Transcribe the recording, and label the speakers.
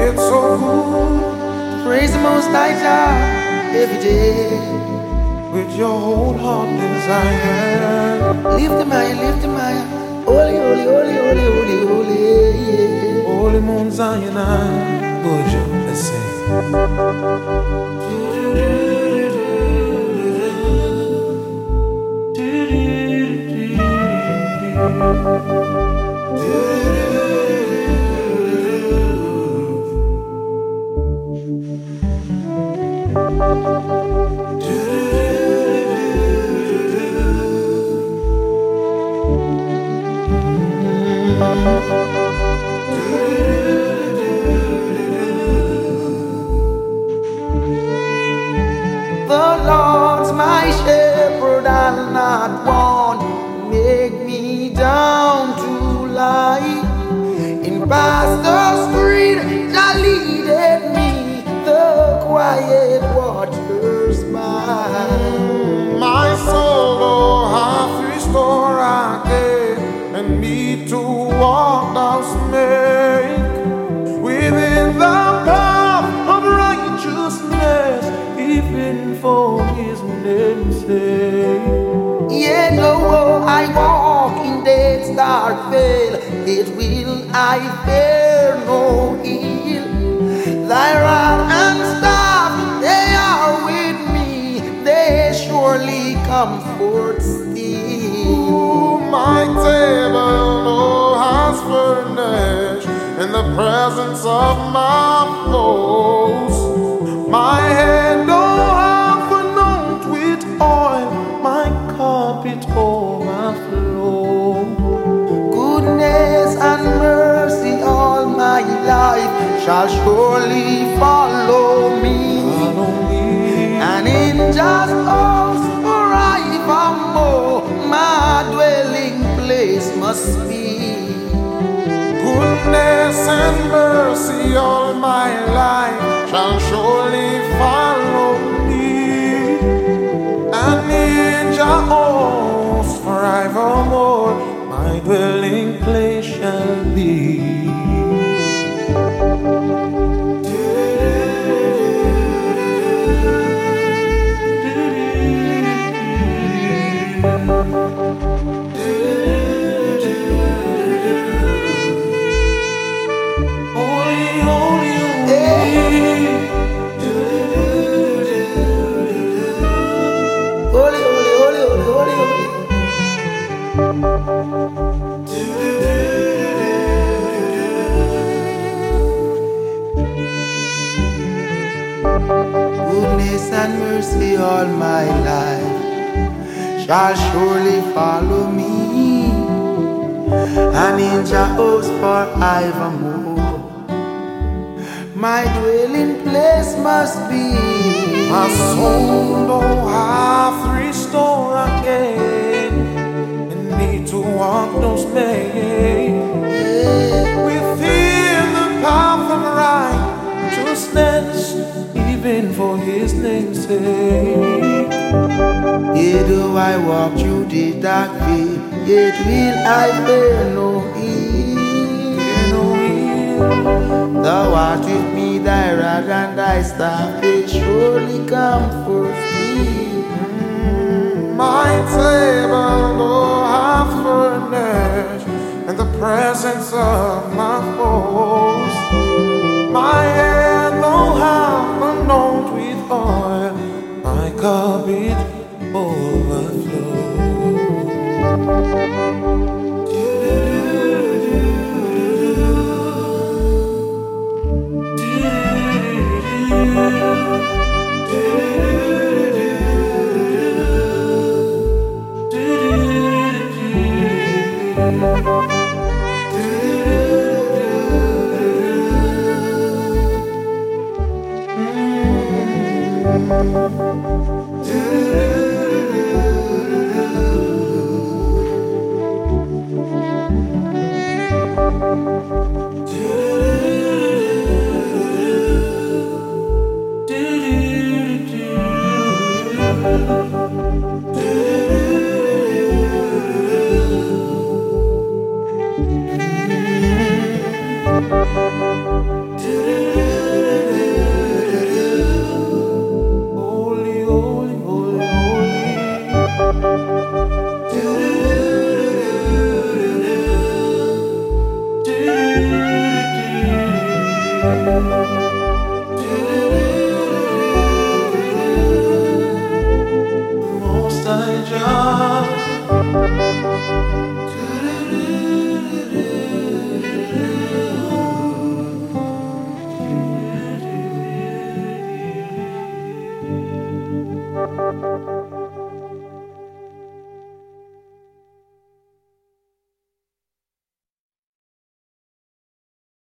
Speaker 1: It's so good to praise the Most High God every day with your whole heart desire. Lift him higher, lift him higher. Holy, holy, holy, holy, holy, holy, yeah. Holy Mount Zion, Bojo, let's sing. The Lord's my shepherd, I'll not want. Make me down to lie in pastures green, shall lead me the quiet waters by. My soul, oh, hath restored again, and me to walk thou make within the path of righteousness, even for his name's sake. Yea, though I walk in death's dark vale, yet will I fear no ill. Thy rod and staff, they are with me, they surely comfort still. My table, oh, has furnished in the presence of my foes. My head, oh, half anointed with oil, my cup it overflow. Goodness and mercy all my life shall surely follow me. And in just house forevermore my dwelling place must be. Goodness and mercy all my life shall surely follow me, and in Jehovah's forevermore my dwelling place shall be. Goodness and mercy all my life shall surely follow me, and in Jehovah's forevermore my dwelling place must be. My soul, oh, hath restored again, and me to walk those ways within the path of righteousness, even for his name's sake. Yet though I walk through the dark vale, yet will I fear no ill. Thou art with me, thy rod and thy staff, they surely comfort me. My table, oh, hath furnished in the presence of my foes. My head, though half anointed with oil, my cup it
Speaker 2: Do
Speaker 1: John.